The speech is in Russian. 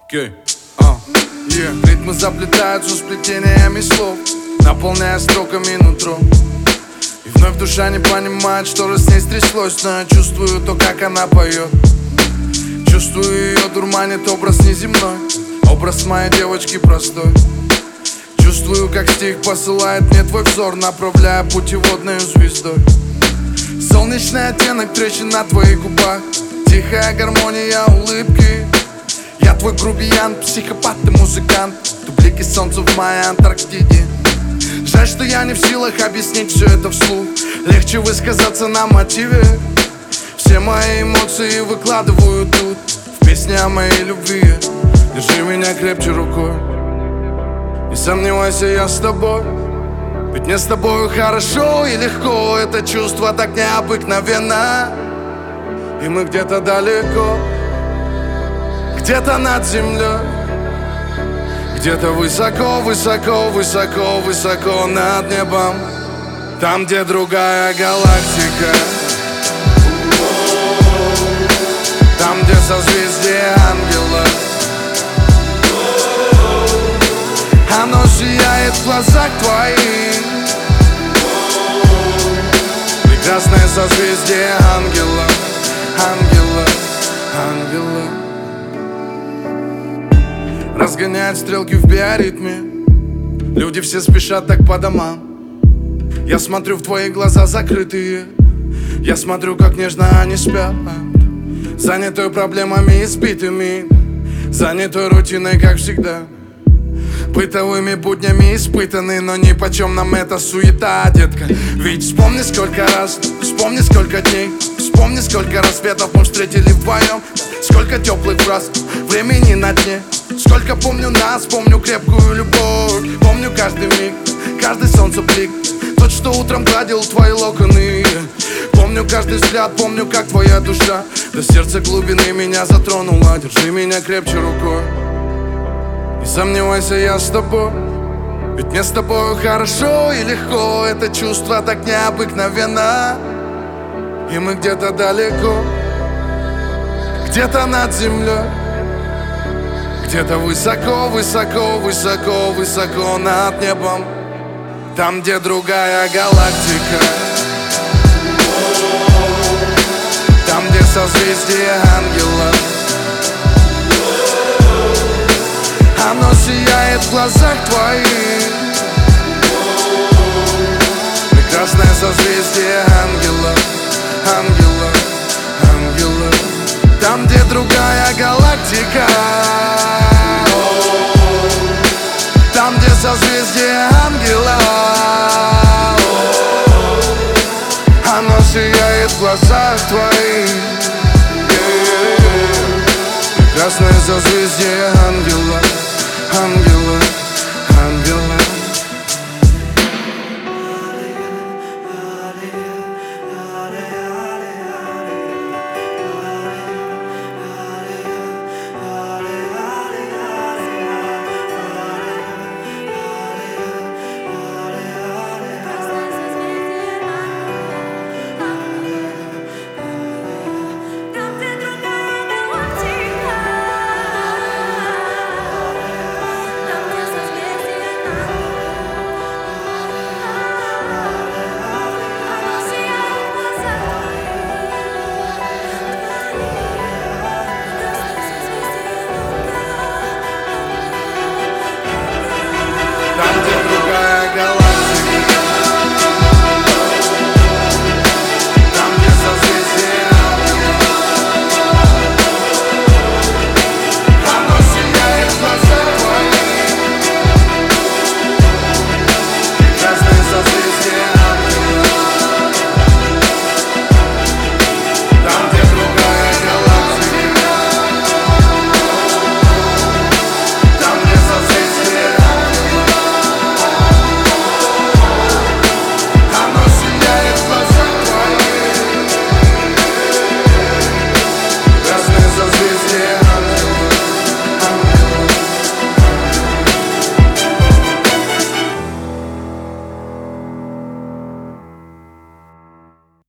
Ритмы заплетаются сплетениями слов, наполняя строками нутро. И вновь душа не понимает, что же с ней стряслось. Но я чувствую то, как она поет. Чувствую ее дурманит образ неземной, образ моей девочки простой. Чувствую, как стих посылает мне твой взор, направляя путеводной звездой. Солнечный оттенок трещин на твоих губах, тихая гармония улыбки. Я твой грубиян, психопат и музыкант, ты блики солнца в моей Антарктиде. Жаль, что я не в силах объяснить все это вслух. Легче высказаться на мотиве. Все мои эмоции выкладываю тут, в песне о моей любви. Держи меня крепче рукой, не сомневайся, я с тобой. Ведь мне с тобою хорошо и легко. Это чувство так необыкновенно. И мы где-то далеко, где-то над землей, где-то высоко, высоко, высоко, высоко над небом. Там, где другая галактика, там, где созвездие ангелов. Оно сияет в глазах твоих, прекрасное созвездие ангелов, ангелов, ангелов. Разгоняет стрелки в биоритме, люди все спешат так по домам. Я смотрю в твои глаза закрытые, я смотрю, как нежно они спят, занятой проблемами избитыми, занятой рутиной, как всегда. Бытовыми буднями испытаны, но нипочем нам эта суета, детка. Ведь вспомни, сколько раз, вспомни, сколько дней, вспомни, сколько рассветов мы встретили вдвоем. Сколько теплых фраз, времени на дне. Сколько помню нас, помню крепкую любовь. Помню каждый миг, каждый солнцеблик, тот, что утром гладил твои локоны. Помню каждый взгляд, помню, как твоя душа до сердца глубины меня затронула. Держи меня крепче рукой, не сомневайся, я с тобой. Ведь мне с тобою хорошо и легко. Это чувство так необыкновенно. И мы где-то далеко, где-то над землей, где-то высоко, высоко, высоко, высоко над небом. Там, где другая галактика, там, где созвездие ангелов. Оно сияет в глазах твоих, прекрасное созвездие ангелов, ангелов, ангелов. Там, где другая галактика, там, где созвездие ангелов. Оно сияет в глазах твоих, прекрасное созвездие ангелов, ангелов.